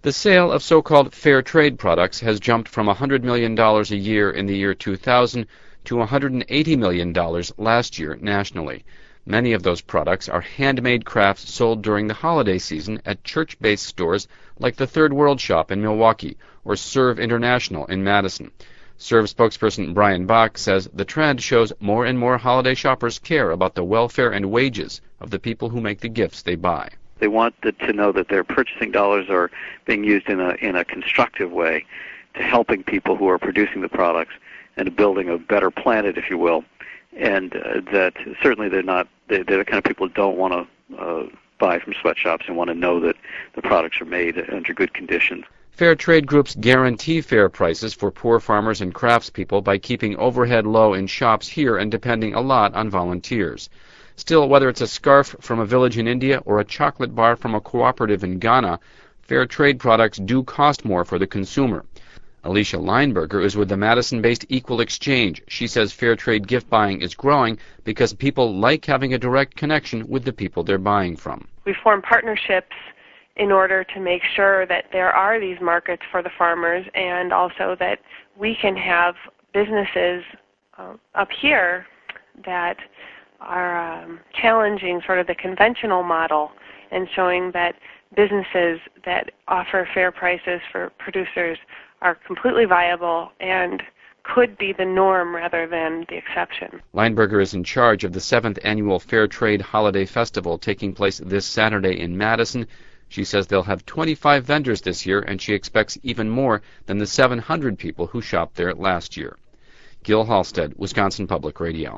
The sale of so-called fair trade products has jumped from $100 million a year in the year 2000 to $180 million last year nationally. Many of those products are handmade crafts sold during the holiday season at church-based stores like the Third World Shop in Milwaukee or Serve International in Madison. Serve spokesperson Brian Bach says the trend shows more and more holiday shoppers care about the welfare and wages of the people who make the gifts they buy. They want to know that their purchasing dollars are being used in a constructive way to helping people who are producing the products and to building a better planet, if you will. And that certainly they're the kind of people who don't want to buy from sweatshops and want to know that the products are made under good conditions. Fair trade groups guarantee fair prices for poor farmers and craftspeople by keeping overhead low in shops here and depending a lot on volunteers. Still, whether it's a scarf from a village in India or a chocolate bar from a cooperative in Ghana, fair trade products do cost more for the consumer. Alicia Lineberger is with the Madison-based Equal Exchange. She says fair trade gift buying is growing because people like having a direct connection with the people they're buying from. We form partnerships in order to make sure that there are these markets for the farmers, and also that we can have businesses up here that are challenging sort of the conventional model and showing that businesses that offer fair prices for producers are completely viable and could be the norm rather than the exception. Lineberger is in charge of the 7th annual Fair Trade Holiday Festival taking place this Saturday in Madison. She says they'll have 25 vendors this year, and she expects even more than the 700 people who shopped there last year. Gil Halstead, Wisconsin Public Radio.